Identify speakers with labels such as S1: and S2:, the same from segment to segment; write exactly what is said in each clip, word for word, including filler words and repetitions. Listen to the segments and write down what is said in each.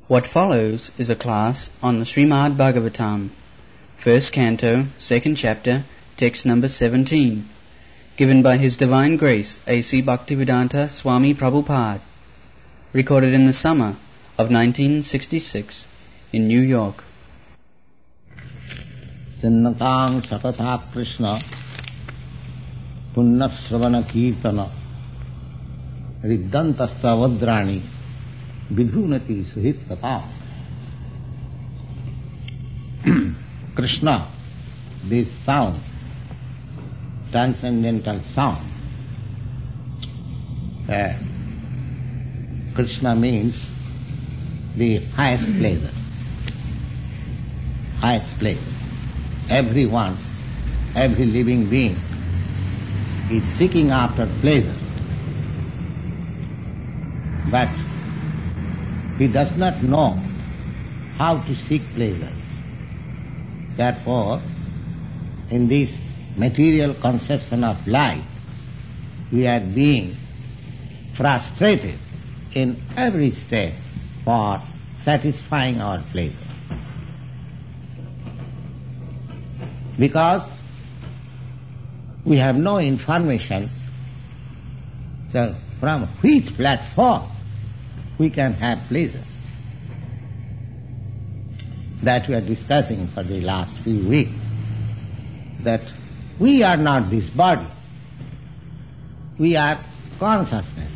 S1: What follows is a class on the Srimad Bhagavatam, first canto, second chapter, text number seventeen, given by His Divine Grace A C Bhaktivedanta Swami Prabhupada, recorded in the summer of nineteen sixty-six in New York.
S2: Sinnatang Satata Krishna Punna Sravana Kirtana Riddantasta Vadrani Vidhunati Suhit Kata. Krishna, this sound, transcendental sound. Uh, Krishna means the highest pleasure. Highest pleasure. Everyone, every living being is seeking after pleasure. But he does not know how to seek pleasure. Therefore, in this material conception of life, we are being frustrated in every step for satisfying our pleasure. Because we have no information so from which platform we can have pleasure. That we are discussing for the last few weeks. That we are not this body. We are consciousness.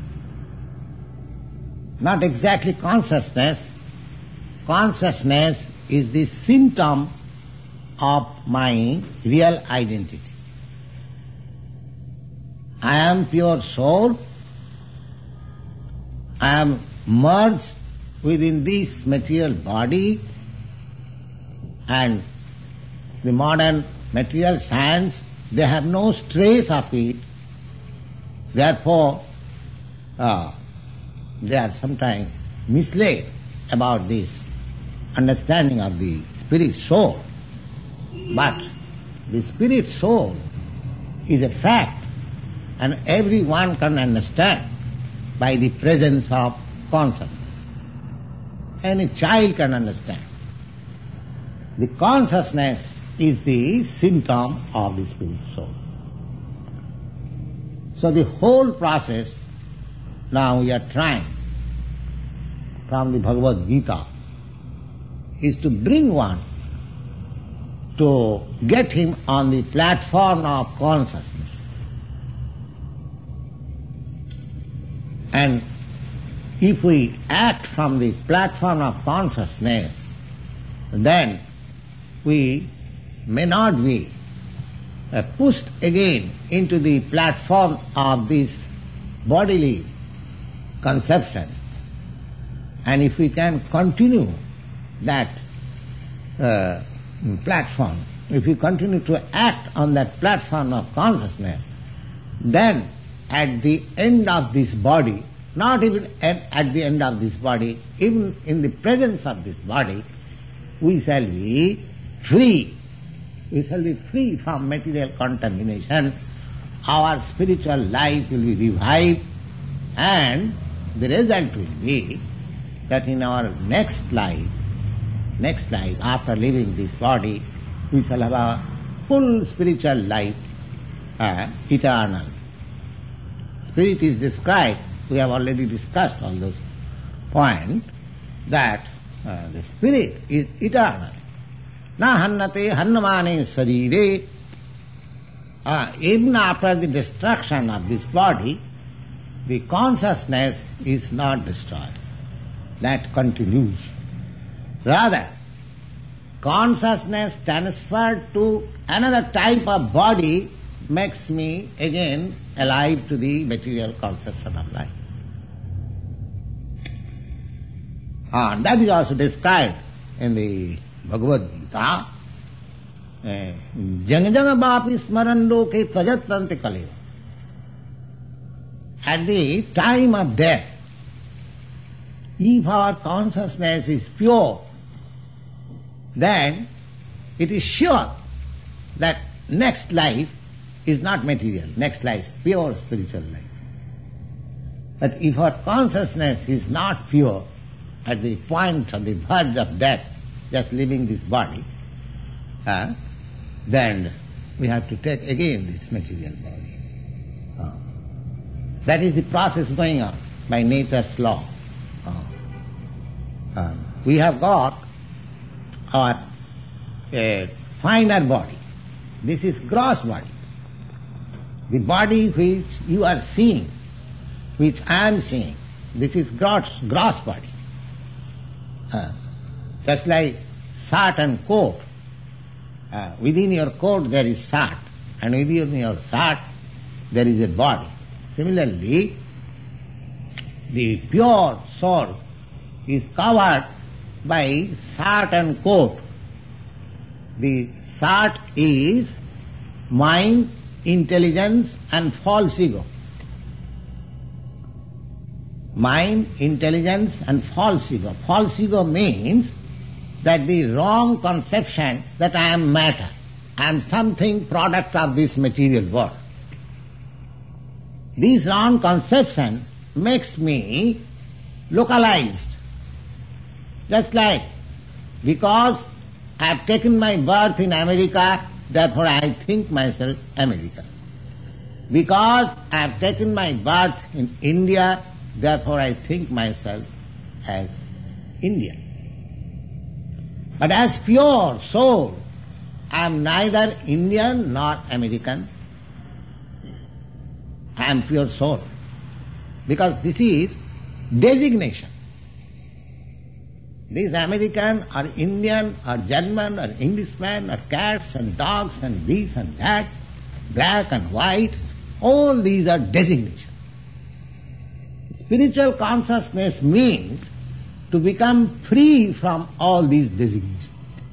S2: Not exactly consciousness. Consciousness is the symptom of my real identity. I am pure soul. I am merged within this material body, and the modern material science, they have no trace of it. Therefore, uh, they are sometimes misled about this understanding of the spirit soul. But the spirit soul is a fact, and everyone can understand by the presence of consciousness. Any child can understand. The consciousness is the symptom of the spirit soul. So the whole process, now we are trying from the Bhagavad Gita, is to bring one to get him on the platform of consciousness. And if we act from the platform of consciousness, then we may not be uh, pushed again into the platform of this bodily conception. And if we can continue that uh, platform, if we continue to act on that platform of consciousness, then at the end of this body, not even at, at the end of this body, even in the presence of this body, we shall be free. We shall be free from material contamination. Our spiritual life will be revived, and the result will be that in our next life, next life, after leaving this body, we shall have a full spiritual life, uh, eternal. Spirit is described, we have already discussed all those points, that uh, the spirit is eternal. Na hannate hannamane sarire. Uh, even after the destruction of this body, the consciousness is not destroyed. That continues. Rather, consciousness transferred to another type of body makes me again alive to the material conception of life. Ah, that is also described in the Bhagavad Gita. Jang jang vapi smaran loke tvajatante kaleva. At the time of death, if our consciousness is pure, then it is sure that next life is not material. Next life, pure spiritual life. But if our consciousness is not pure, at the point of the verge of death, just leaving this body, uh, then we have to take again this material body. Uh, that is the process going on by nature's law. Uh, uh, we have got our uh, finer body. This is gross body. The body which you are seeing, which I am seeing, this is gross, gross body. Uh, just like shirt and coat. Uh, within your coat there is shirt, and within your shirt there is a body. Similarly, the pure soul is covered by shirt and coat. The shirt is mind, intelligence and false ego. Mind, intelligence and false ego. False ego means that the wrong conception that I am matter, I am something product of this material world. This wrong conception makes me localized. Just like, because I have taken my birth in America, therefore I think myself American. Because I have taken my birth in India, therefore I think myself as Indian. But as pure soul, I am neither Indian nor American. I am pure soul. Because this is designation. This American or Indian or German or Englishman or cats and dogs and this and that, black and white, all these are designations. Spiritual consciousness means to become free from all these designations.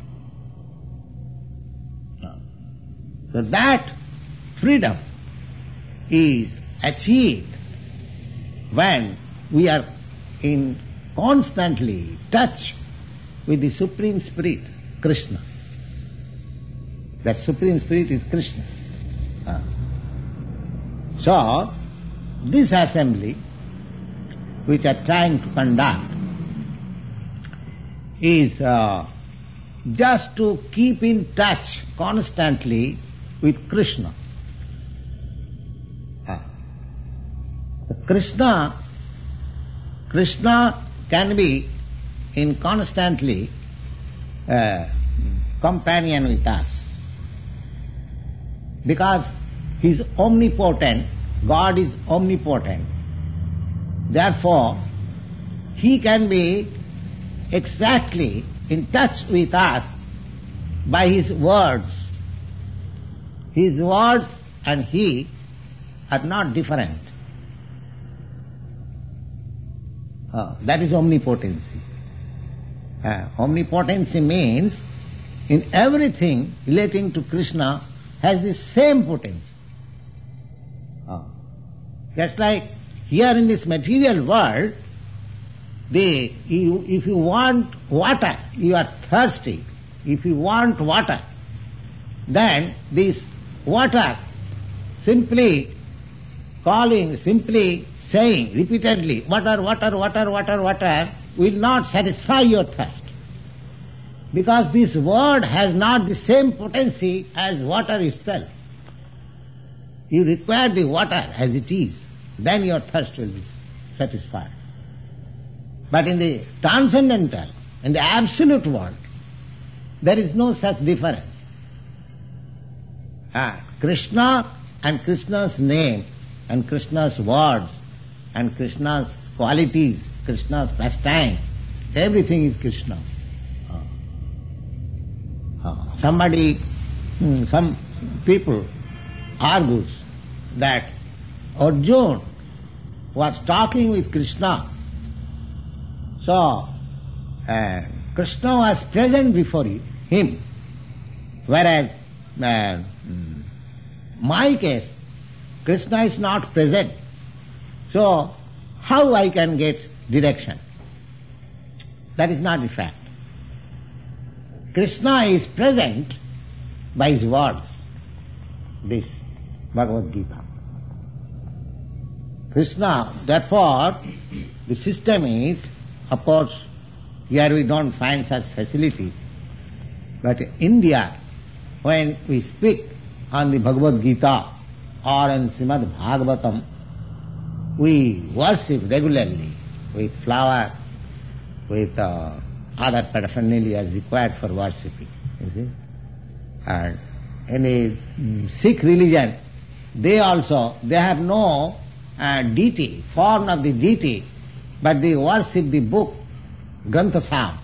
S2: So that freedom is achieved when we are in constantly touch with the Supreme Spirit, Krishna. That Supreme Spirit is Krishna. Uh. So, this assembly, which are trying to conduct, is uh, just to keep in touch constantly with Krishna. Uh. Krishna, Krishna can be in constantly uh, companion with us. Because He is omnipotent, God is omnipotent. Therefore, He can be exactly in touch with us by His words. His words and He are not different. Uh, that is omnipotency. Uh, omnipotency means in everything relating to Krishna has the same potency. Uh, just like here in this material world, the, you, if you want water, you are thirsty. If you want water, then this water, simply calling, simply saying repeatedly, water, water, water, water, water, will not satisfy your thirst. Because this word has not the same potency as water itself. You require the water as it is, then your thirst will be satisfied. But in the transcendental, in the absolute world, there is no such difference. Ah, Krishna and Krishna's name and Krishna's words and Krishna's qualities, Krishna's pastimes, everything is Krishna. Uh, uh, somebody, hmm, some people argues that Arjuna was talking with Krishna. So, uh, Krishna was present before him, whereas uh, my case, Krishna is not present. So, how I can get direction? That is not the fact. Krishna is present by his words. This Bhagavad Gita. Krishna, therefore, the system is, of course, Here we don't find such facility. But in India, when we speak on the Bhagavad Gita or on Srimad Bhagavatam, we worship regularly with flower, with uh, other paraphernalia required for worshipping. You see? And in the Sikh religion, they also, they have no uh, deity, form of the deity, but they worship the book, Granth Sahib.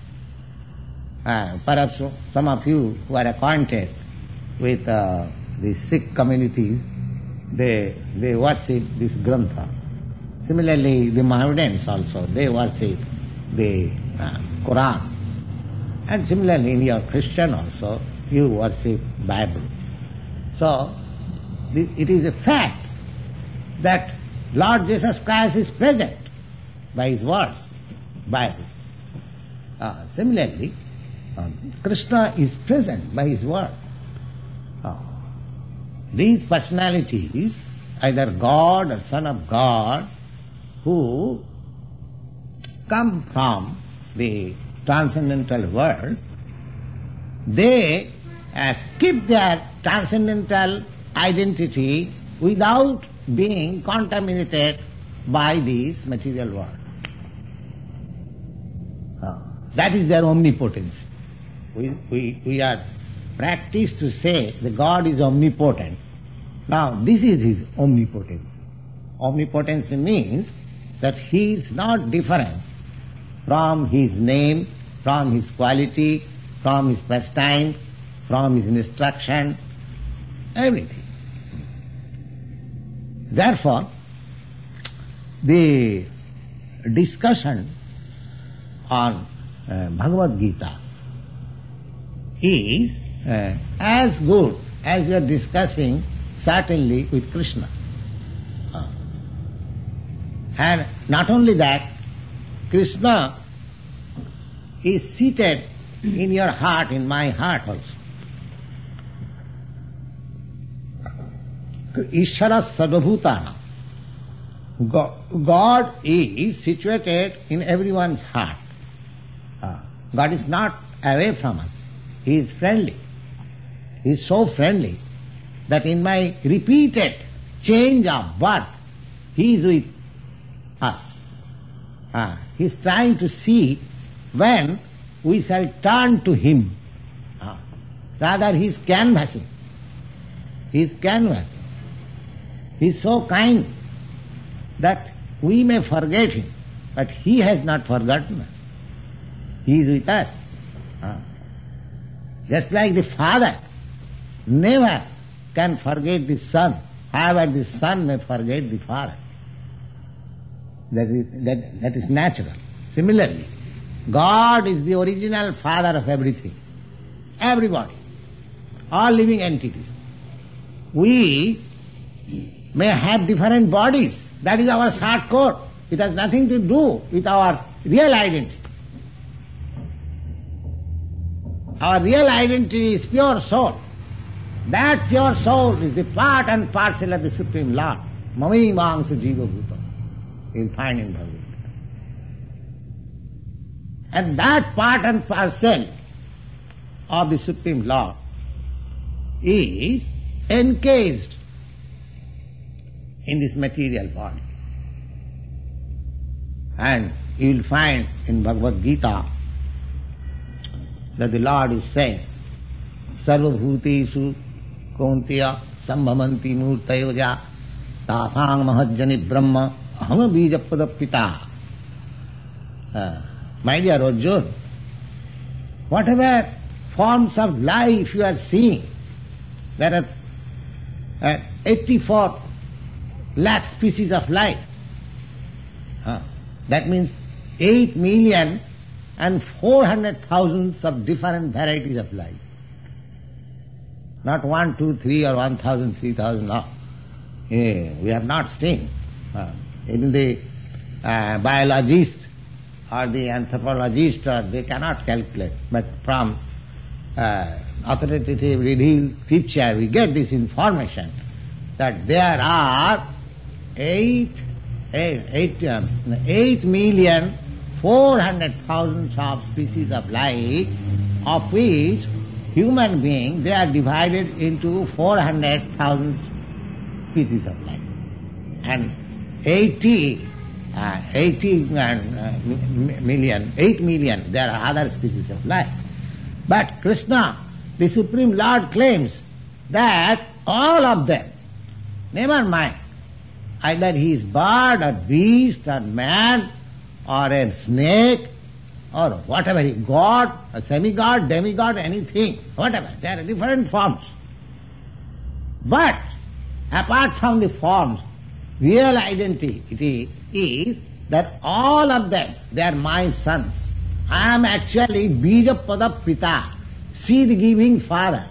S2: Uh, perhaps some of you who are acquainted with uh, the Sikh communities, they they worship this Grantha. Similarly, the Mohammedans also, they worship the uh, Quran. And similarly, in your Christian also, you worship Bible. So, the, it is a fact that Lord Jesus Christ is present by His words, Bible. Uh, similarly, uh, Krishna is present by His word. Uh, these personalities, either God or Son of God, who come from the transcendental world, they uh, keep their transcendental identity without being contaminated by this material world. Uh, that is their omnipotence. We, we, we are practiced to say that God is omnipotent. Now, this is His omnipotence. Omnipotence means that He is not different from His name, from His quality, from His pastime, from His instruction, everything. Therefore, the discussion on uh, Bhagavad Gita is uh, as good as you are discussing certainly with Krishna. Uh, and not only that, Krishna is seated in your heart, in my heart also. Ishvara Sarvabhutana. God is situated in everyone's heart. Uh, God is not away from us. He is friendly. He is so friendly that in my repeated change of birth, He is with us. Uh, he is trying to see when we shall turn to Him. Uh, rather, He is canvassing. He is canvassing. He is so kind that we may forget Him, but He has not forgotten us. He is with us. Uh, just like the father never can forget the son, however the son may forget the father. That is, that, that is natural. Similarly, God is the original father of everything, everybody, all living entities. We may have different bodies. That is our short coat. It has nothing to do with our real identity. Our real identity is pure soul. That pure soul is the part and parcel of the Supreme Lord. Mami Mangsa Jiva Bhuta. You will find in Bhagavad Gita. And that part and parcel of the Supreme Lord is encased in this material body. And you will find in Bhagavad Gita that the Lord is saying, Sarvabhutesu Kaunteya Sambhavanti Murtayoja Tasang Mahajjani Brahma Aham Bijapada Pita. Uh, my dear Arjuna, whatever forms of life you are seeing, there are uh, eighty-four lakh species of life. Uh, that means eight million and four hundred thousands of different varieties of life. Not one, two, three or one thousand, three thousand, no. Yeah, we have not seen. Uh, even the uh, biologist or the anthropologist, uh, they cannot calculate. But from uh, authoritative revealed scripture, we get this information that there are eight, eight, eight, um, eight million four hundred thousands of species of life, of which human beings, they are divided into four hundred thousand species of life. And eighty, uh, eighty uh, m- million, eight million, there are other species of life. But Krishna, the Supreme Lord, claims that all of them, never mind, either he is bird or beast or man or a snake or whatever, he God, a semi-god, demigod, anything, whatever, there are different forms. But apart from the forms, real identity is that all of them, they are my sons. I am actually Bijapada Pita, seed-giving father.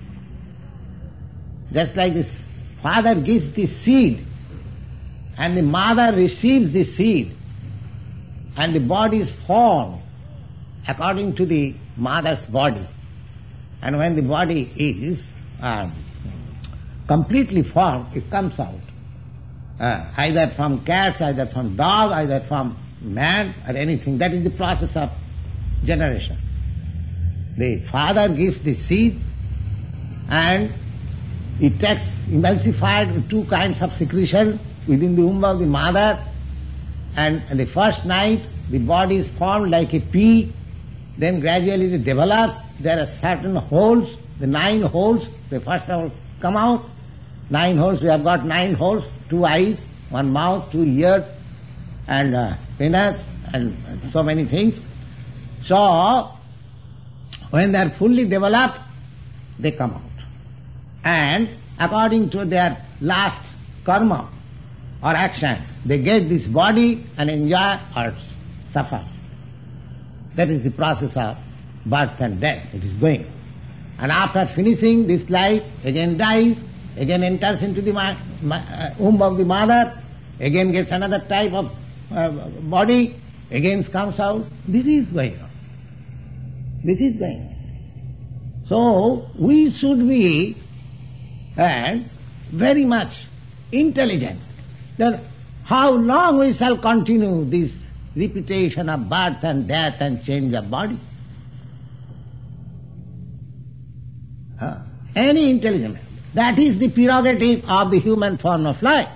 S2: Just like this father gives the seed and the mother receives the seed and the body is formed according to the mother's body. And when the body is uh, completely formed, it comes out. Uh, either from cats, either from dog, either from man or anything. That is the process of generation. The father gives the seed and it takes emulsified with two kinds of secretion within the womb of the mother, and, and the first night the body is formed like a pea, then gradually it develops. There are certain holes, the nine holes, they first of all come out. Nine holes, we have got nine holes, two eyes, one mouth, two ears, and uh, penis, and, and so many things. So, when they are fully developed, they come out. And according to their last karma or action, they get this body and enjoy or suffer. That is the process of birth and death. It is going. And after finishing this life, again dies, again enters into the ma- ma- uh, womb of the mother, again gets another type of uh, body, again comes out. This is going on. This is going on. So, we should be and very much intelligent. Then how long we shall continue this repetition of birth and death and change of body? Huh? Any intelligent man. That is the prerogative of the human form of life.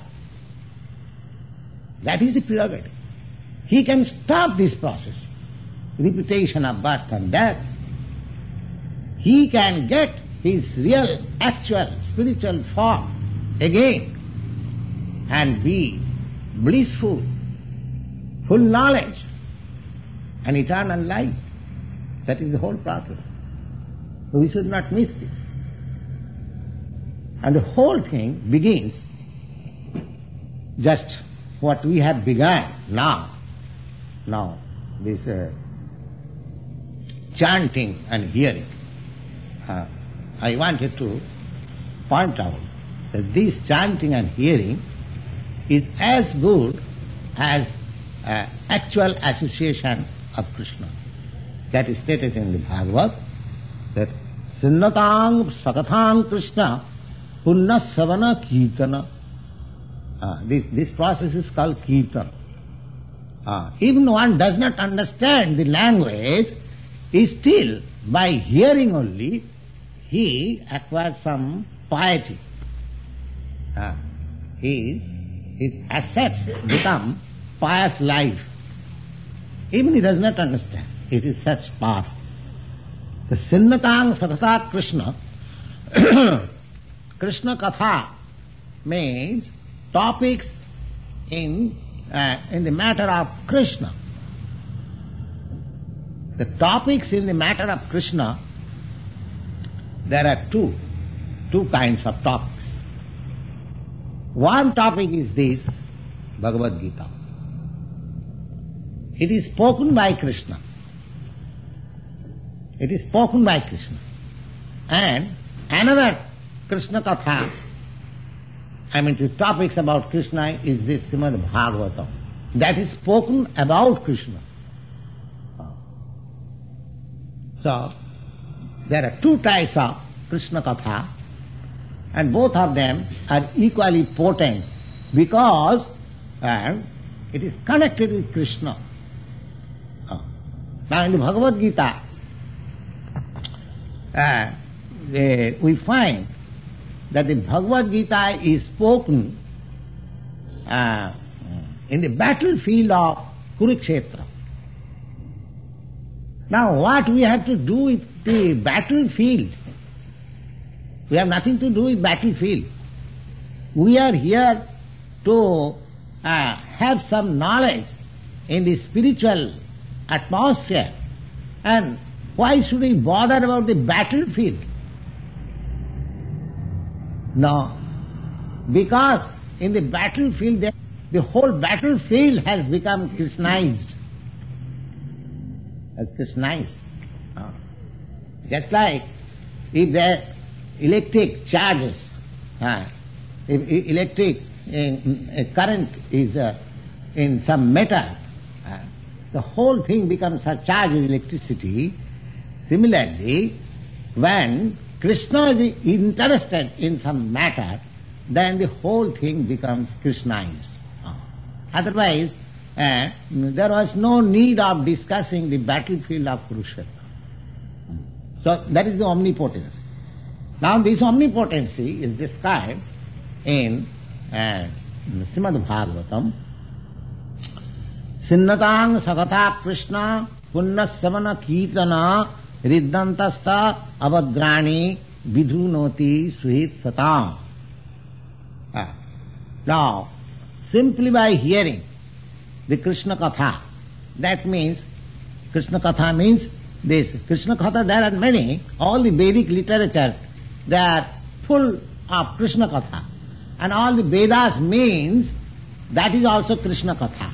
S2: That is the prerogative. He can stop this process, repetition of birth and death. He can get his real, actual, spiritual form again and be blissful, full knowledge and eternal life. That is the whole process. So we should not miss this. And the whole thing begins just what we have begun now. Now, this uh, chanting and hearing. Uh, I wanted to point out that this chanting and hearing is as good as uh, actual association of Krishna. That is stated in the Bhagavad, that Sinnatang Sakathang Krishna Punna Savana Kirtana. Uh, this, this process is called Kirtan. Uh, even one does not understand the language, is still by hearing only he acquired some piety. Uh, his, his assets become pious life. Even he does not understand. It is such power. The Sinnatang Sakata Krishna, Krishna Katha means topics in, uh, in the matter of Krishna. The topics in the matter of Krishna, there are two, two kinds of topics. One topic is this, Bhagavad Gita. It is spoken by Krishna. It is spoken by Krishna. And another Krishna Katha, I mean the topics about Krishna, is this Srimad Bhagavatam. That is spoken about Krishna. So, there are two types of Krishna Katha, and both of them are equally potent because uh, it is connected with Krishna. Now in the Bhagavad Gita, uh, the, we find that the Bhagavad Gita is spoken uh, in the battlefield of Kurukshetra. Now what we have to do with the battlefield? We have nothing to do with battlefield. We are here to uh, have some knowledge in the spiritual atmosphere. And why should we bother about the battlefield? No. Because in the battlefield, the, the whole battlefield has become Krishnized. Has Krishnized. Uh, just like if the electric charges, uh, if, if electric uh, current is uh, in some metal, uh, the whole thing becomes charged with electricity. Similarly, when Krishna is interested in some matter, then the whole thing becomes Krishnized. Uh, otherwise, uh, there was no need of discussing the battlefield of Kurukshetra. So that is the omnipotence. Now this omnipotency is described in uh, Srimad Bhagavatam. Sinnatang Sakatha Krishna Punna Savana Kirtana Riddantasta Avadrani Vidhunoti Suhit Satam. Ah. Now, simply by hearing the Krishna Katha, that means, Krishna Katha means this. Krishna Katha, there are many, all the Vedic literatures, they are full of Krishna Katha. And all the Vedas means, that is also Krishna Katha.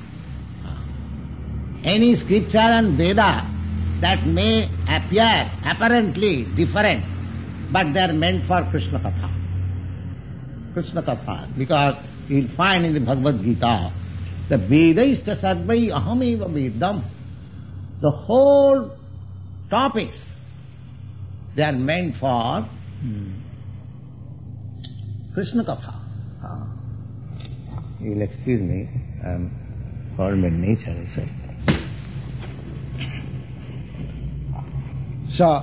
S2: Any scripture and Veda that may appear apparently different, but they are meant for Krishna Katha. Krishna Katha, because you will find in the Bhagavad Gita, the Vedaista Sadvai Ahameva Vedam, the whole topics, they are meant for hmm, Krishna Katha. Ah. You will excuse me, I am formed in nature, I say. So,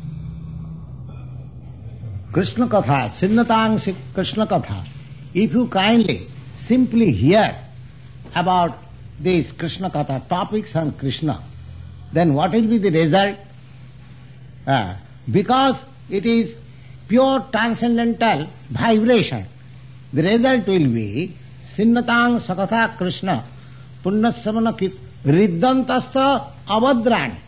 S2: Krishna Katha, Sinnatang Krishna Katha, if you kindly simply hear about these Krishna Katha, topics on Krishna, then what will be the result? Uh, because it is pure transcendental vibration, the result will be Sinnatang Sakatha Krishna Punnassamana Riddantasta Avadrani.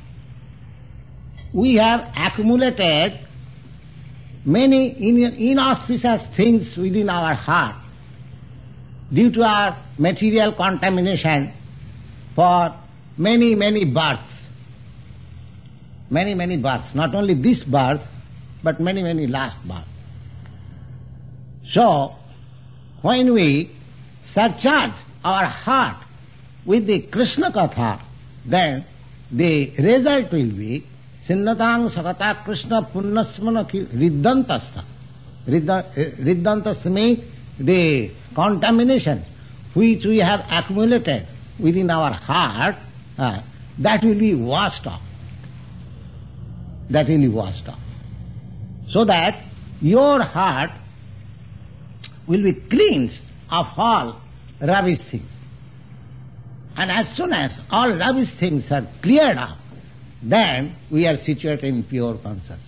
S2: We have accumulated many inauspicious things within our heart due to our material contamination for many, many births. Many, many births. Not only this birth, but many, many last births. So, when we surcharge our heart with the Krishna Katha, then the result will be Sinnatang Sakata Krishna Punnasmana Riddantasta. Riddantasta means the contamination which we have accumulated within our heart, uh, that will be washed off. That will be washed off. So that your heart will be cleansed of all rubbish things. And as soon as all rubbish things are cleared up, then we are situated in pure consciousness.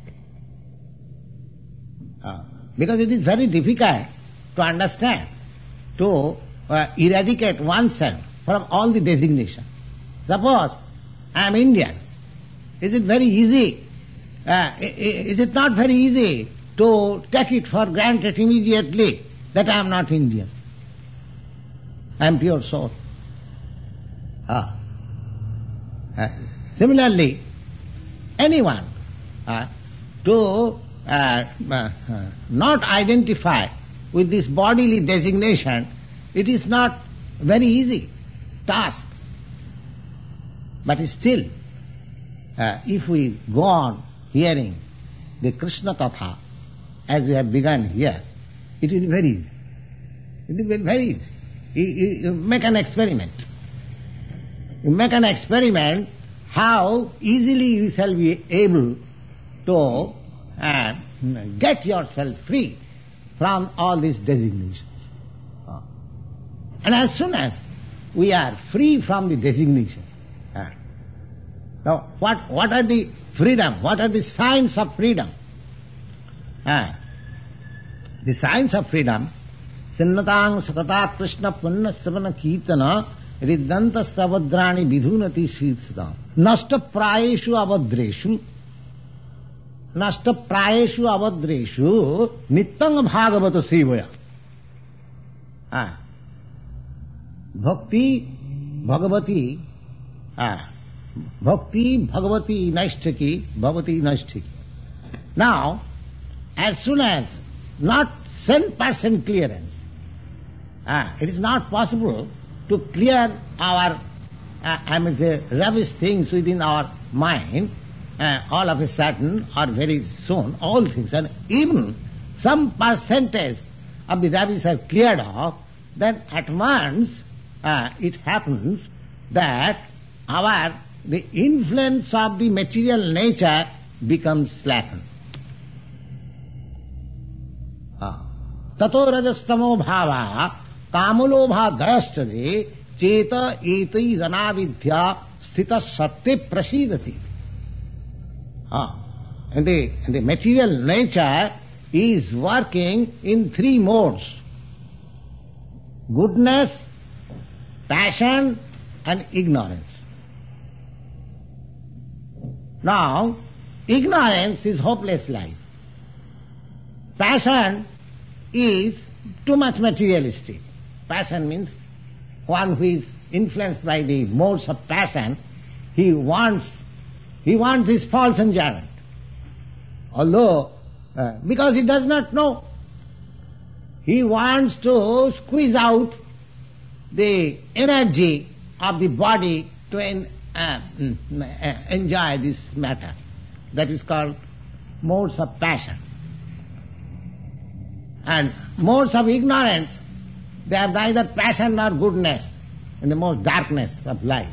S2: Uh, because it is very difficult to understand, to uh, eradicate oneself from all the designation. Suppose I am Indian. Is it very easy? Uh, is it not very easy to take it for granted immediately that I am not Indian? I am pure soul. Ah. Uh, similarly, anyone uh, to uh, uh, not identify with this bodily designation, it is not very easy task. But still, uh, if we go on hearing the Krishna Katha, as we have begun here, it will be very easy. It will be very easy. You, you, you make an experiment. You make an experiment how easily you shall be able to uh, get yourself free from all these designations. Uh, and as soon as we are free from the designation, uh, now what, what are the freedom? What are the signs of freedom? Uh, the signs of freedom, Sinnatang sakata Krishna punna savana kirtana riddanta savadrani vidhunati svirsutam nasta prayeshu avadreshu nasta prayeshu avadreshu nittang bhagavata sevaya. Ah. Bhakti bhagavati ah. Bhakti bhagavati naishtaki bhavati naishtaki. Now, as soon as not ten percent clearance, ah, it is not possible to clear our, uh, I mean, the rubbish things within our mind, uh, all of a sudden or very soon, all things, and even some percentage of the rubbish are cleared off, then at once uh, it happens that our, the influence of the material nature becomes slackened. Tato rajastamo bhava kamulobha dayasthade cheta eti ranavidya sthita satte prasidati. Ah. And the, and the material nature is working in three modes: goodness, passion and ignorance. Now, ignorance is hopeless life. Passion is too much materialistic. Passion means one who is influenced by the modes of passion, he wants, he wants this false enjoyment. Although, uh, because he does not know, he wants to squeeze out the energy of the body to en- uh, uh, enjoy this matter. That is called modes of passion. And modes of ignorance, they have neither passion nor goodness, in the most darkness of life.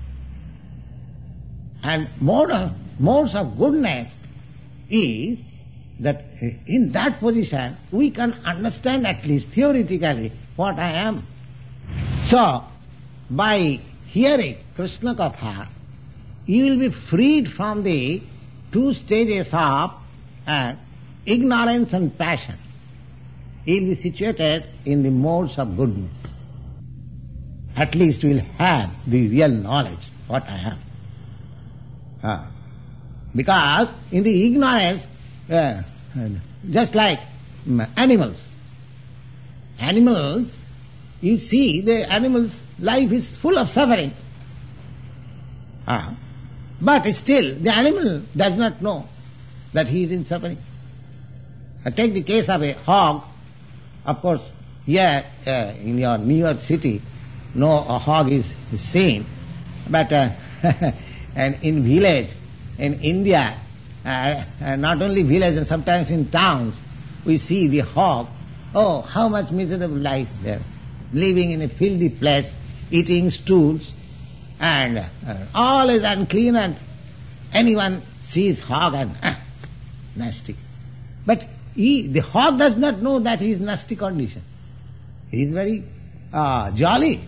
S2: And mode of, modes of goodness is that in that position we can understand at least theoretically what I am. So, by hearing Krishna Katha, you will be freed from the two stages of uh, ignorance and passion. You will be situated in the modes of goodness. At least you will have the real knowledge, what I am. Uh, because in the ignorance, uh, just like animals, animals, you see the animal's life is full of suffering. Uh, but still, the animal does not know that he is in suffering. Uh, take the case of a hog. Of course, here uh, in your New York City, no a hog is, is seen. But uh, and in village, in India, uh, uh, not only village and sometimes in towns, we see the hog. Oh, how much miserable life there. Living in a filthy place, eating stools, and uh, all is unclean, and anyone sees hog and ah, nasty. But he, the hog does not know that he is nasty condition. He is very uh, jolly.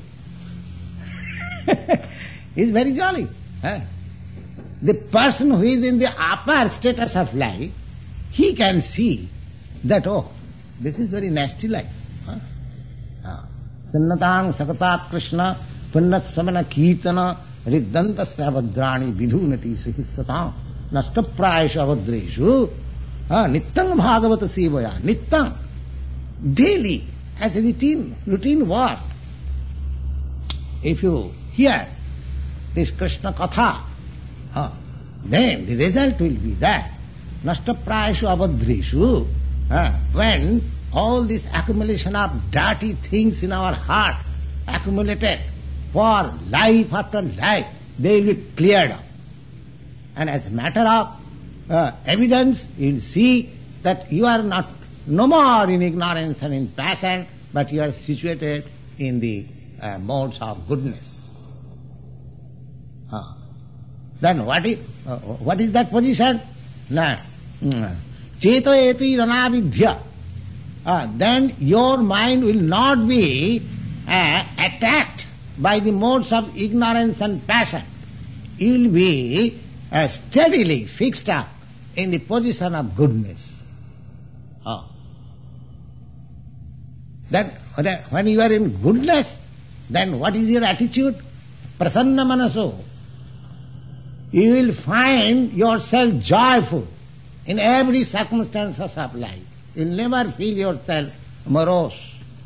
S2: He is very jolly. Huh? The person who is in the upper status of life, he can see that, oh, this is very nasty life. Huh? Uh, Sinnatang sakata Krishna punnat samana kirtana riddanta savadrani vidhunati sahissatam nasta prayeshu avadreshu nittang bhagavata sevaya. Nittang, daily, as a routine, routine work. If you hear this Krishna Katha, uh, then the result will be that nasta prayeshu avadreshu, uh, when all this accumulation of dirty things in our heart accumulated for life after life, they will be cleared up. And as a matter of uh, evidence, you will see that you are not no more in ignorance and in passion, but you are situated in the uh, modes of goodness. Uh, then what is, uh, what is that position? No. Cheto eti ranavidhya. Uh, then your mind will not be uh, attacked by the modes of ignorance and passion. You will be uh, steadily fixed up in the position of goodness. Oh. Then when you are in goodness, then what is your attitude? Prasanna manaso. You will find yourself joyful in every circumstances of life. You will never feel yourself morose.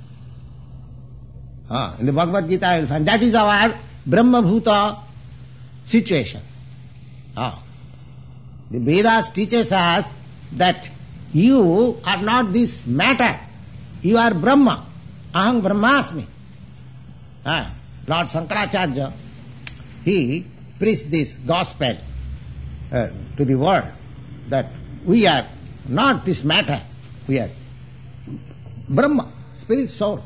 S2: Ah, in the Bhagavad Gita you will find that is our Brahma Bhuta situation. Ah. The Vedas teaches us that you are not this matter. You are Brahma. Aham Brahmasmi. Ah. Lord Shankaracharya, he preached this gospel uh, to the world that we are not this matter. We are Brahma, spirit soul.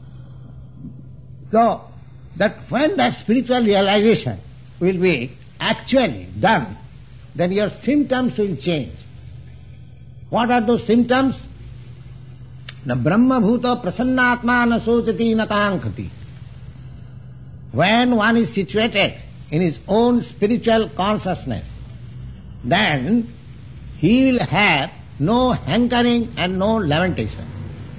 S2: So, that when that spiritual realization will be actually done, then your symptoms will change. What are those symptoms? Na Brahma Bhuta Prasannatma na Sochati na Kankati. When one is situated in his own spiritual consciousness, then he will have no hankering and no lamentation.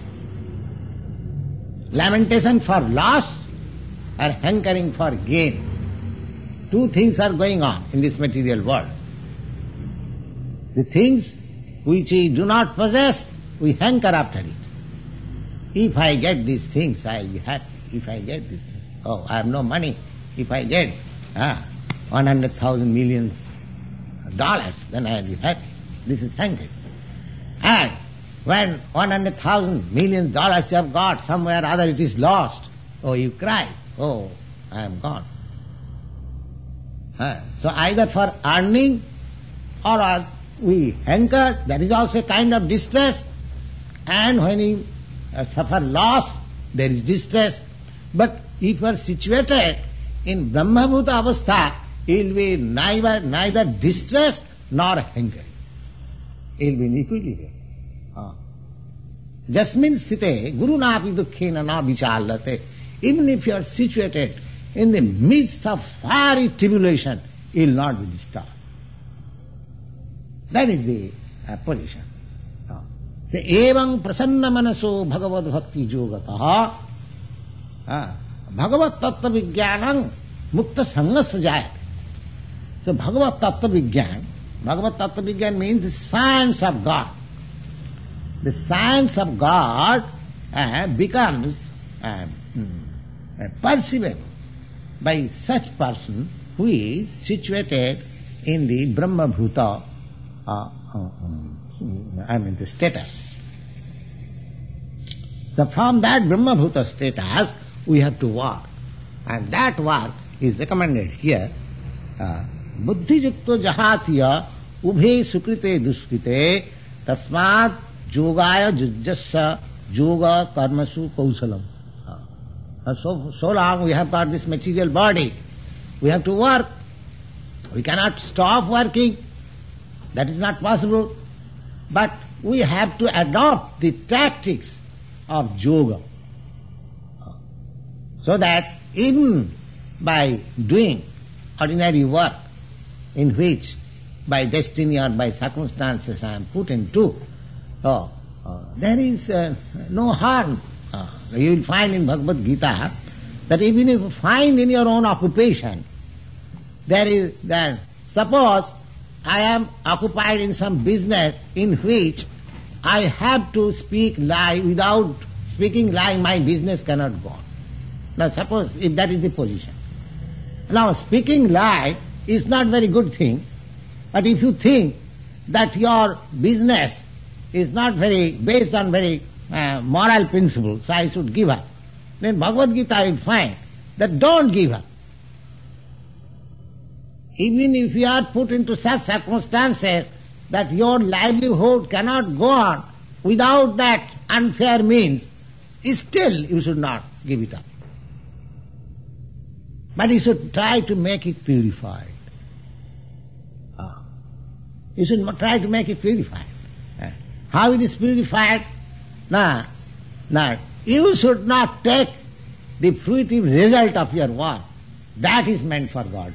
S2: Lamentation for loss or hankering for gain. Two things are going on in this material world. The things which we do not possess, we hanker after it. If I get these things, I will be happy. If I get this, oh, I have no money. If I get ah, one hundred thousand millions dollars, then I will be happy. This is hankering. And when one hundred thousand million dollars you have got, somewhere or other it is lost, oh, you cry, oh, I am gone. Ah, so either for earning or, or we hanker, that is also a kind of distress. And when you uh, suffer loss, there is distress. But if you are situated in Brahma-bhuta avastha, you will be neither, neither distressed nor hankering. You will be in equilibrium. Ah. Jasmin sthite guru napi dukkhena na vichallate. Even if you are situated in the midst of fiery tribulation, you will not be disturbed. That is the uh, position. Ah. So, evam prasanna manaso bhagavad bhakti yogataha bhagavad tattva vijnanam mukta sanghasya jayate. So, bhagavad tattva vijnan, bhagavad tattva vijnan means the science of God. The science of God uh, becomes uh, uh, perceivable by such person who is situated in the Brahma Bhuta, uh, uh, um, I mean the status. So from that Brahma Bhuta status, we have to work. And that work is recommended here. Buddhi yukto jahatiya ubhe sukrite duskrite tasmat yogaya jujjasya yoga karmasu kausalam. So, so long we have got this material body. We have to work. We cannot stop working. That is not possible. But we have to adopt the tactics of yoga. So that even by doing ordinary work in which by destiny or by circumstances I am put into, oh, uh, there is uh, no harm. Uh, you will find in Bhagavad Gita that even if you find in your own occupation, there is that, suppose I am occupied in some business in which I have to speak lie, without speaking lie my business cannot go on. Now suppose if that is the position. Now speaking lie is not very good thing, but if you think that your business is not very based on very uh, moral principles, so I should give up, then Bhagavad Gita will find that don't give up. Even if you are put into such circumstances that your livelihood cannot go on without that unfair means, still you should not give it up. But you should try to make it purified. You should try to make it purified. How it is purified? Now, now, you should not take the fruitive result of your work. That is meant for God.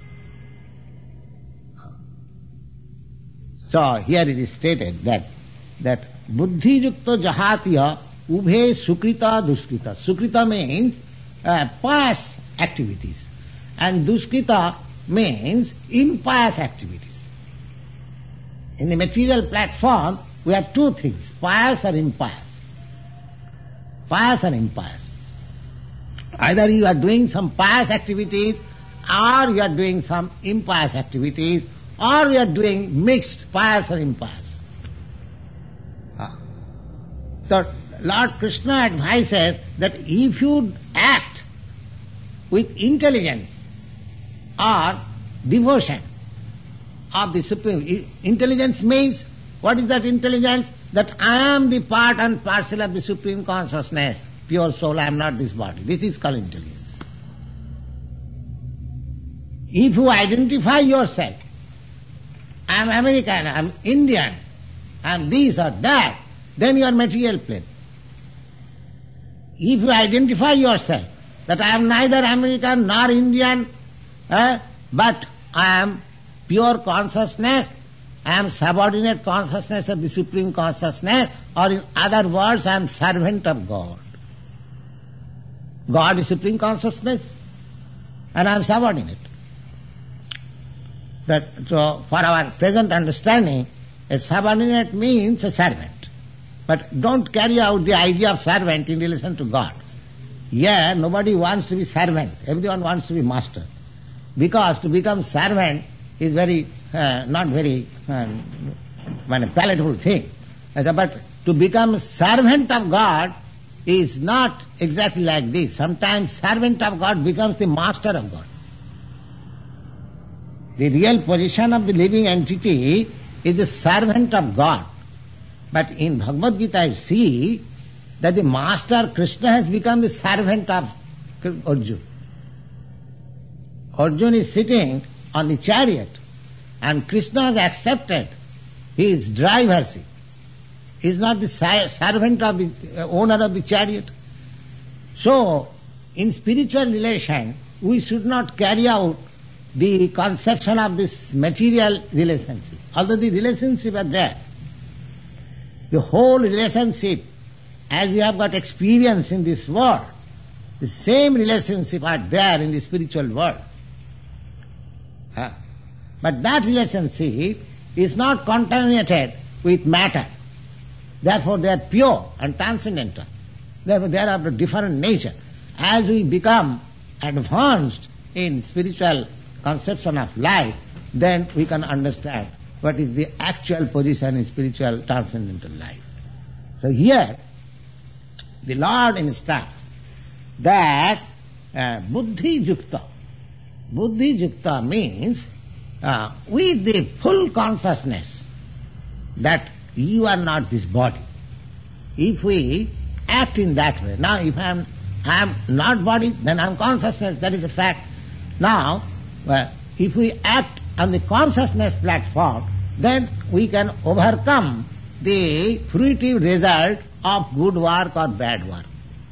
S2: So here it is stated that that buddhi yukta jahatiya ubhe sukrita duskrita. Sukrita means uh, pious activities, and duskrita means impious activities. In the material platform, we have two things, pious or impious. Pious or impious. Either you are doing some pious activities, or you are doing some impious activities, or you are doing mixed pious or impious. Ah. So Lord Krishna advises that if you act with intelligence or devotion of the Supreme, intelligence means, what is that intelligence? That I am the part and parcel of the Supreme Consciousness, pure soul, I am not this body. This is called intelligence. If you identify yourself, I am American, I am Indian, I am this or that, then you are material plane. If you identify yourself that I am neither American nor Indian, eh, but I am pure consciousness, I am subordinate consciousness of the Supreme Consciousness, or in other words, I am servant of God. God is Supreme Consciousness, and I am subordinate. That, so for our present understanding, a subordinate means a servant. But don't carry out the idea of servant in relation to God. Yeah, nobody wants to be servant. Everyone wants to be master. Because to become servant is very, uh, not very um, palatable thing. But to become servant of God is not exactly like this. Sometimes servant of God becomes the master of God. The real position of the living entity is the servant of God. But in Bhagavad Gita you see that the master Krishna has become the servant of Arjuna. Arjuna is sitting on the chariot and Krishna has accepted his drivership. He is not the servant of the owner of the chariot. So, in spiritual relation, we should not carry out the conception of this material relationship. Although the relationship are there, the whole relationship, as you have got experience in this world, the same relationship are there in the spiritual world. Huh? But that relationship is not contaminated with matter. Therefore they are pure and transcendental. Therefore they are of a different nature. As we become advanced in spiritual conception of life, then we can understand what is the actual position in spiritual transcendental life. So here, the Lord instructs that uh, buddhi yukta. Buddhi yukta means uh, with the full consciousness that you are not this body. If we act in that way, now if I am I am not body, then I am consciousness, that is a fact. Now, well, if we act on the consciousness platform, then we can overcome the fruitive result of good work or bad work.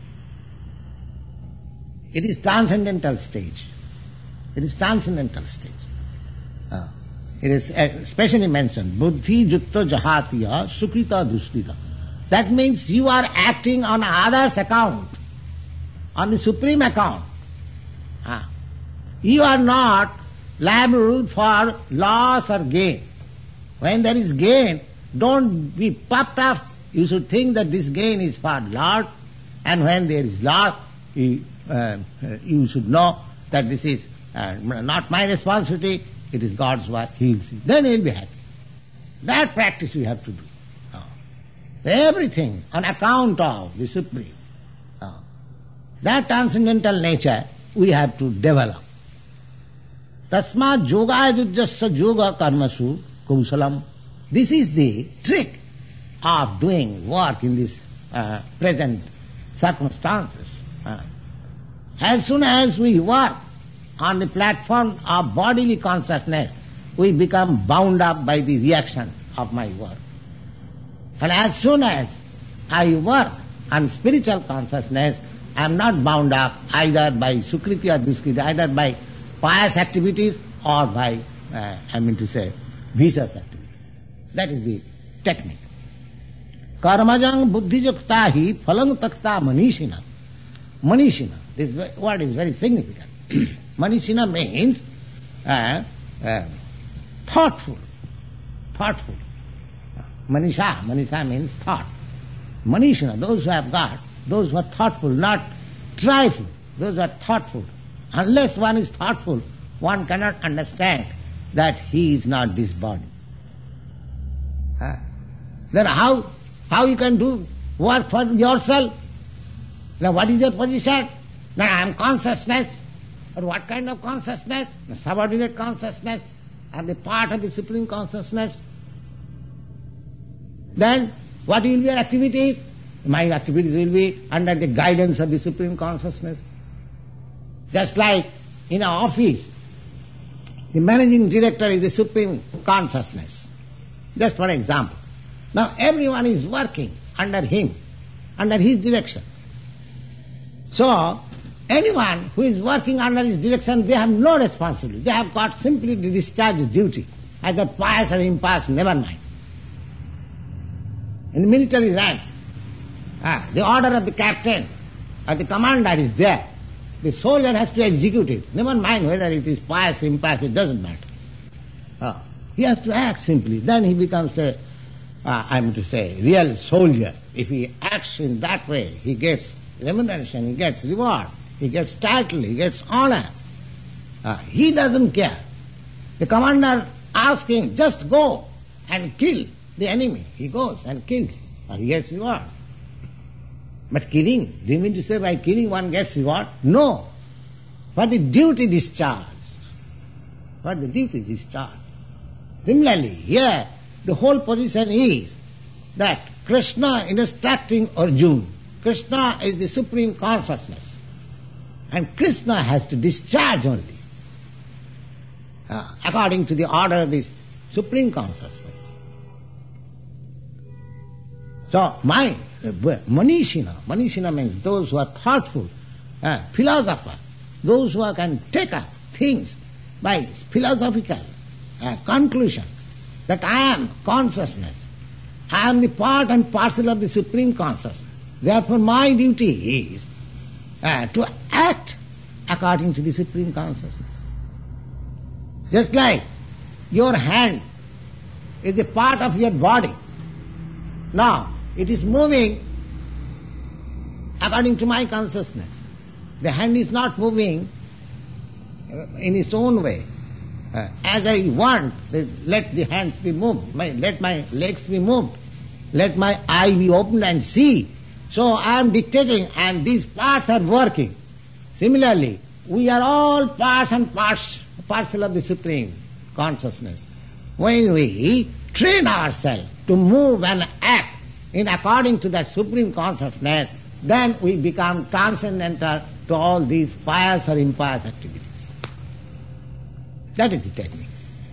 S2: It is transcendental stage. It is transcendental stage. Uh, it is especially mentioned, buddhi yukta jahatiya sukrita duskrita. That means you are acting on others' account, on the supreme account. Uh, you are not liable for loss or gain. When there is gain, don't be puffed up. You should think that this gain is for Lord, and when there is loss, you, uh, you should know that this is uh, not my responsibility, it is God's work, He will see. Then He will be happy. That practice we have to do. Uh, everything on account of the Supreme. Uh, that transcendental nature we have to develop. Tasmat yoga yujjasya yoga karmasu kausalam. This is the trick of doing work in these uh, present circumstances. Uh, as soon as we work on the platform of bodily consciousness, we become bound up by the reaction of my work. And as soon as I work on spiritual consciousness, I am not bound up either by Sukriti or Duskriti, either by pious activities or by, uh, I mean to say, vicious activities. That is the technique. Karmajang buddhijukta hi phalang takta manishina. Manishina, this word is very significant. Manishina means uh, uh, thoughtful, thoughtful. Manisha, Manisha means thought. Manishina, those who have got, those who are thoughtful, not trifle, those who are thoughtful. Unless one is thoughtful, one cannot understand that he is not this body. Huh? Then how, how you can do work for yourself? Now what is your position? Now I am consciousness. But what kind of consciousness? The subordinate consciousness. I am the part of the Supreme Consciousness. Then what will be your activities? My activities will be under the guidance of the Supreme Consciousness. Just like in an office, the managing director is the Supreme Consciousness. Just for example. Now everyone is working under him, under his direction. So, anyone who is working under his direction, they have no responsibility. They have got simply to discharge duty, either pious or impious, never mind. In military rank, ah, the order of the captain or the commander is there. The soldier has to execute it. Never mind whether it is pious or impious, it doesn't matter. Ah, he has to act simply. Then he becomes a, uh, I mean to say, real soldier. If he acts in that way, he gets remuneration, he gets reward, he gets title, he gets honor. Uh, he doesn't care. The commander asks him, just go and kill the enemy. He goes and kills, and he gets reward. But killing, do you mean to say by killing one gets reward? No. For the duty discharged. For the duty discharged. Similarly, here the whole position is that Krishna is instructing Arjuna. Krishna is the Supreme Consciousness. And Krishna has to discharge only, uh, according to the order of this Supreme Consciousness. So, my, uh, Manishina, Manishina means those who are thoughtful, uh, philosopher, those who are, can take up things by philosophical uh, conclusion, that I am consciousness, I am the part and parcel of the Supreme Consciousness. Therefore my duty is uh, to act according to the Supreme Consciousness. Just like your hand is a part of your body. Now, it is moving according to my consciousness. The hand is not moving in its own way. Uh, as I want, let the hands be moved, my, let my legs be moved, let my eye be opened and see. So I am dictating and these parts are working. Similarly, we are all parts and parts, parcel of the Supreme Consciousness. When we train ourselves to move and act in according to that Supreme Consciousness, then we become transcendental to all these pious or impious activities. That is the technique.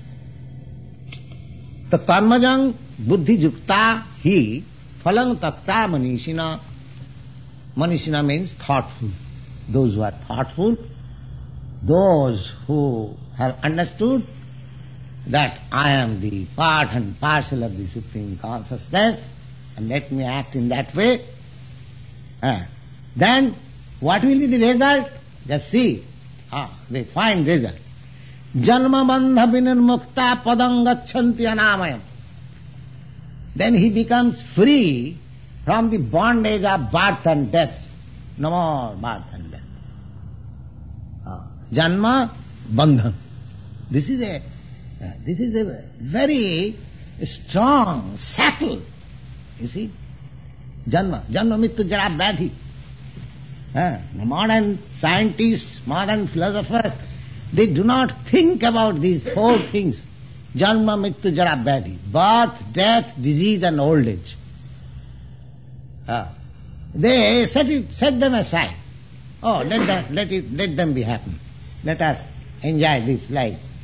S2: The karmajang buddhi jukta hi phalang takta manishina. Manishina means thoughtful. Those who are thoughtful, those who have understood that I am the part and parcel of the Supreme Consciousness, and let me act in that way, uh, then what will be the result? Just see, ah, the fine result. Janma bandha vinirmukta padam gacchanti anamayam. Then he becomes free from the bondage of birth and death. No more birth and death. Uh, Janma bandhan. This is a uh, this is a very strong, subtle. You see, Janma, Janma Mrityu Jara Vyadhi. Uh, modern scientists, modern philosophers, they do not think about these four things. Janma Mrityu Jara Vyadhi. Birth, death, disease and old age. Uh, they set it, set them aside. Oh, let them, let it, let them be happy. Let us enjoy this life.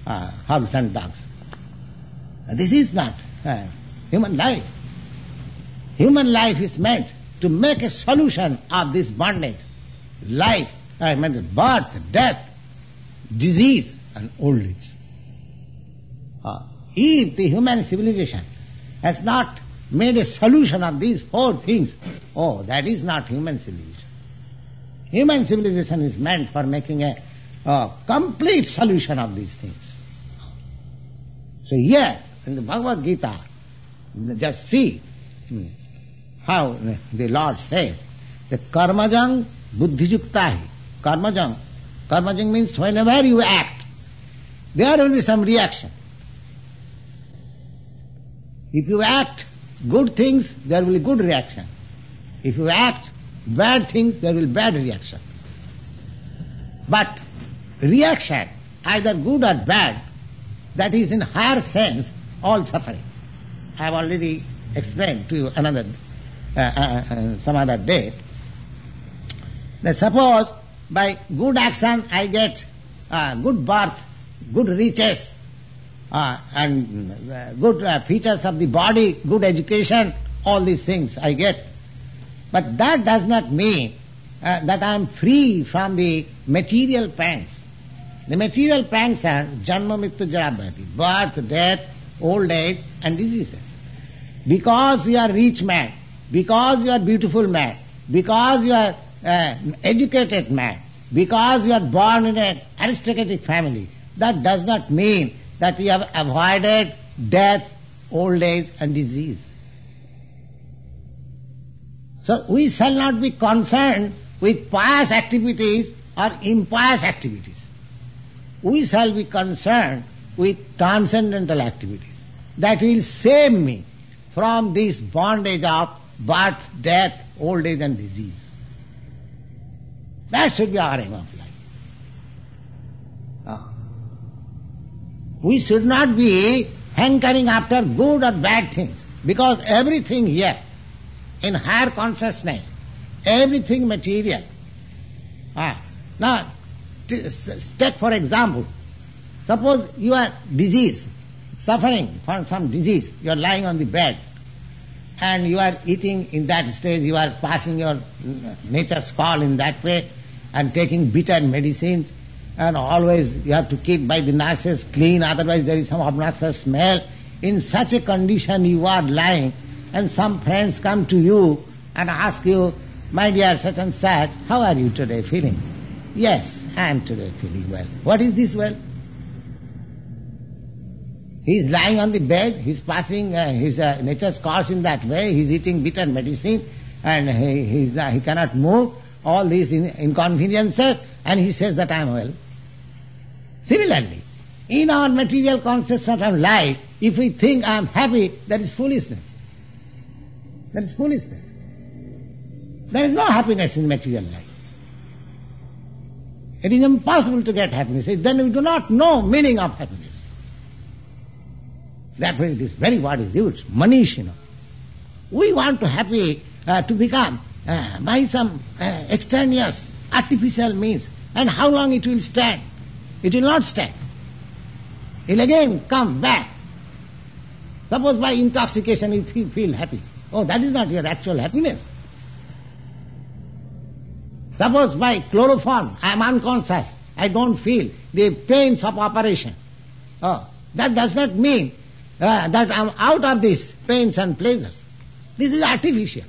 S2: uh, hogs and dogs. This is not uh, human life. Human life is meant to make a solution of this bondage. Life, I mean birth, death, disease and old age. Uh, if the human civilization has not made a solution of these four things, oh, that is not human civilization. Human civilization is meant for making a, a complete solution of these things. So here, in the Bhagavad Gita, just see how the Lord says, the karmajang buddhijuktahi. Karmajang. Karmajang means whenever you act, there will be some reaction. If you act good things, there will be good reaction. If you act bad things, there will be bad reaction. But reaction, either good or bad, that is in higher sense all suffering. I have already explained to you another, uh, uh, uh, some other day, that suppose by good action I get uh, good birth, good riches, uh, and uh, good uh, features of the body, good education, all these things I get. But that does not mean uh, that I am free from the material pangs. The material pangs are janma mrityu jara bhayati, birth, death, old age and diseases. Because you are rich man, because you are beautiful man, because you are uh, educated man, because you are born in an aristocratic family, that does not mean that you have avoided death, old age and disease. So we shall not be concerned with pious activities or impious activities. We shall be concerned with transcendental activities that will save me from this bondage of birth, death, old age and disease. That should be our aim of life. Uh, we should not be hankering after good or bad things, because everything here in higher consciousness, everything material. Ah, now, t- take for example, suppose you are diseased, suffering from some disease, you are lying on the bed, and you are eating in that stage, you are passing your nature's call in that way, and taking bitter medicines, and always you have to keep by the nurses clean, otherwise there is some obnoxious smell. In such a condition you are lying, and some friends come to you and ask you, my dear such and such, how are you today feeling? Yes, I am today feeling well. What is this well? He is lying on the bed, he is passing uh, his uh, nature's course in that way, he is eating bitter medicine, and he, he, is, uh, he cannot move, all these in, inconveniences, and he says that I am well. Similarly, in our material conception of life, if we think I am happy, that is foolishness. That is foolishness. There is no happiness in material life. It is impossible to get happiness. Then we do not know meaning of happiness. Therefore this very word is used, manishina. We want to happy uh, to become uh, by some uh, extraneous, artificial means. And how long it will stand? It will not stand. It will again come back. Suppose by intoxication you feel happy. Oh, that is not your actual happiness. Suppose by chloroform, I am unconscious, I don't feel the pains of operation. Oh, that does not mean uh, that I am out of these pains and pleasures. This is artificial.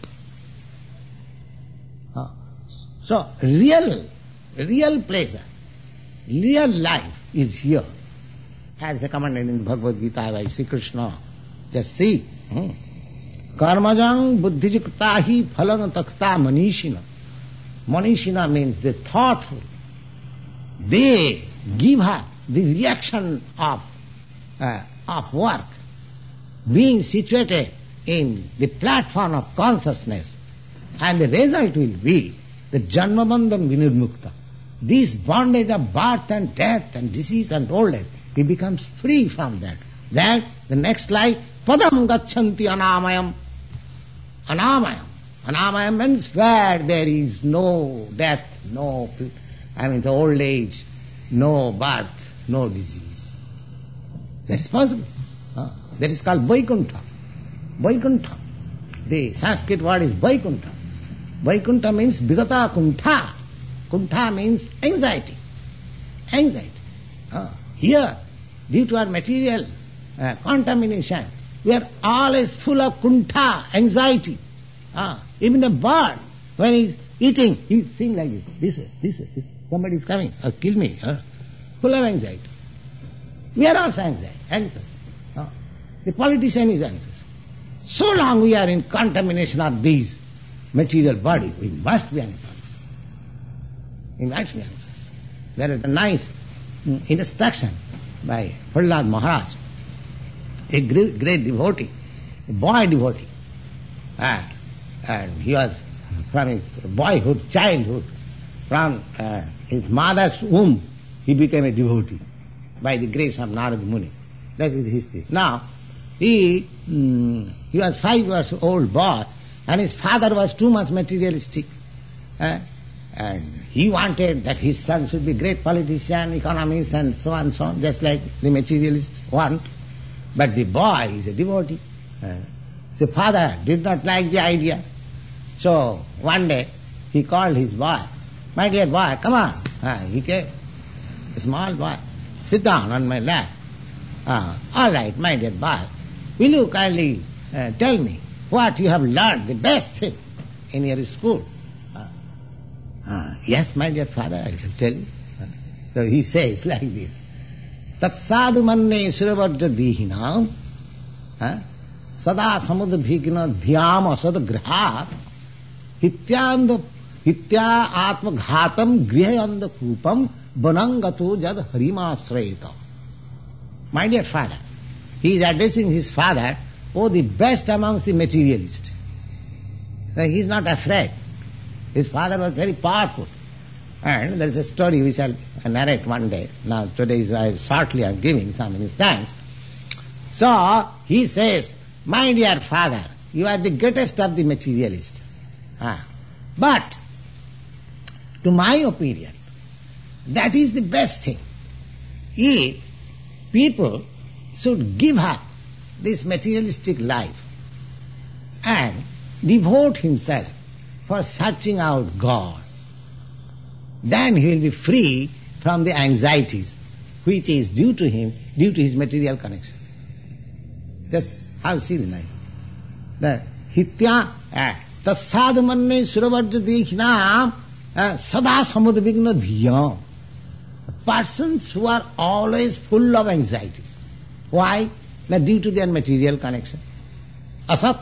S2: Oh. So, real, real pleasure, real life is here. As recommended in Bhagavad Gita by Sri Krishna. Just see. Hmm. Karmajang buddhijuktahi phalang takta manishina. Manishina means the thoughtful. They give her the reaction of, uh, of work, being situated in the platform of consciousness, and the result will be the janmabandhan vinirmukta. This bondage of birth and death and disease and old age, he becomes free from that. That, the next life, padam gacchanti anamayam. Anamayam. Anamayam means where there is no death, no, I mean the old age, no birth, no disease. That's possible. Uh, that is called Vaikuntha. Vaikuntha. The Sanskrit word is Vaikuntha. Vaikuntha means Vigata Kuntha. Kuntha means anxiety. Anxiety. Uh, here, due to our material uh, contamination, we are always full of kuntha, anxiety. Uh, even a bird, when he's eating, he's saying like this, this way, this way, this way. Somebody is coming, or kill me. Uh, full of anxiety. We are also anxiety, anxious. Uh, the politician is anxious. So long we are in contamination of these material body, we must be anxious. We must be anxious. There is a nice instruction by Prahlad Maharaj, a great, great devotee, a boy devotee. And, and he was from his boyhood, childhood, from uh, his mother's womb, he became a devotee by the grace of Narada Muni. That is history. Now, he, mm, he was five years old boy, and his father was too much materialistic. Uh, and he wanted that his son should be great politician, economist, and so on and so on, just like the materialists want. But the boy is a devotee. Uh, the father did not like the idea. So one day he called his boy, "My dear boy, come on." Uh, he came, a small boy, "Sit down on my lap." Uh, all right, my dear boy, will you kindly uh, tell me what you have learned, the best thing in your school? Uh, uh, yes, my dear father, I shall tell you. Uh, so he says like this, "Tat sadhu manne suravajja dihinam sada samudbhigna dhyam asad grahat hityand hitya atma ghatam grihayanda kupam banangato jad harimasrayata." My dear father, he is addressing his father, oh, the best amongst the materialists. So he is not afraid. His father was very powerful. And there is a story which I'll narrate one day. Now today is, I shortly I am giving some instance. So he says, "My dear father, you are the greatest of the materialists. Ah. But to my opinion, that is the best thing. If people should give up this materialistic life and devote himself for searching out God, then he will be free from the anxieties which is due to him, due to his material connection." Just how see the nice. The hitya tasad manne suravajja dekhinam sada samudvigna dhiyam. Persons who are always full of anxieties. Why? That due to their material connection. Asat.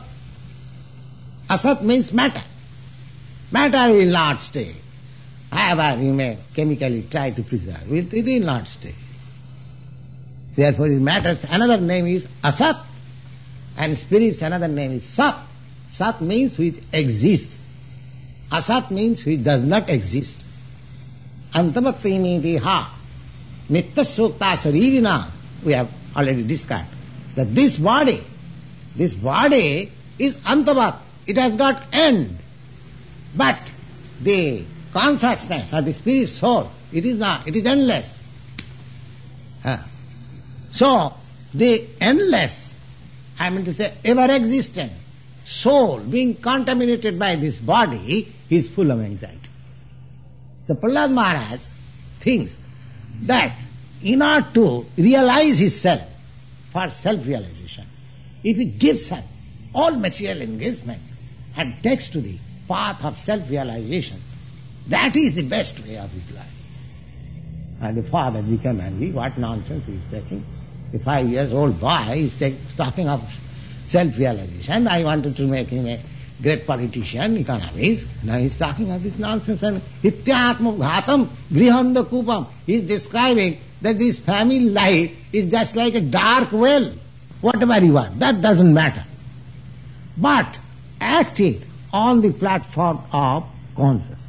S2: Asat means matter. Matter will not stay. However, you may chemically try to preserve it, it will not stay. Therefore, it matters. Another name is Asat, and spirits, another name is Sat. Sat means which exists. Asat means which does not exist. Antamatini deha nitta sukta saririna. We have already discussed that this body, this body is antavat. It has got end. But the consciousness or the spirit soul, it is not, it is endless. Uh, so, the endless, I mean to say ever existent soul being contaminated by this body is full of anxiety. So Prahlad Maharaj thinks that in order to realize his self, for self-realization, if he gives up all material engagement and takes to the path of self-realization, that is the best way of his life. And the father became angry. What nonsense he is taking. The five years old boy is take, talking of self-realization. I wanted to make him a great politician, economist. Now he is talking of this nonsense. And hityatma ghatam grihanda kupam. He is describing that this family life is just like a dark well. Whatever you want, that doesn't matter. But act it on the platform of consciousness.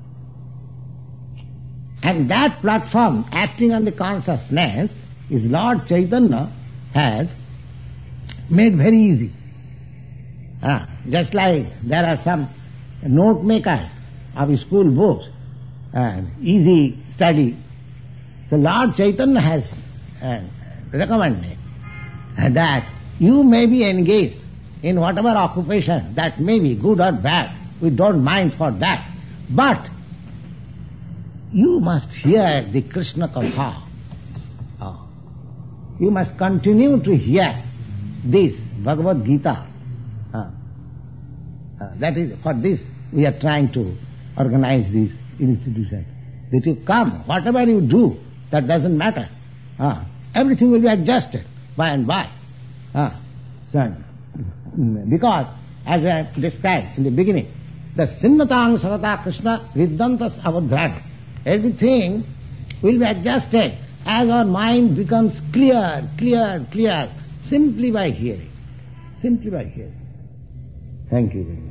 S2: And that platform, acting on the consciousness, is Lord Chaitanya has made very easy. Ah, just like there are some note makers of school books, uh, easy study. So Lord Chaitanya has uh, recommending that you may be engaged in whatever occupation that may be good or bad. We don't mind for that. But you must hear the Krishna Katha. Oh. You must continue to hear this Bhagavad Gita. Uh, uh, that is, for this we are trying to organize this institution. That you come, whatever you do, that doesn't matter. Uh, everything will be adjusted by and by. Uh, so, because, as I described in the beginning, the Sinnatang Savata Krishna Viddantas Avadhran. Everything will be adjusted as our mind becomes clear, clear, clear, simply by hearing. Simply by hearing. Thank you very much.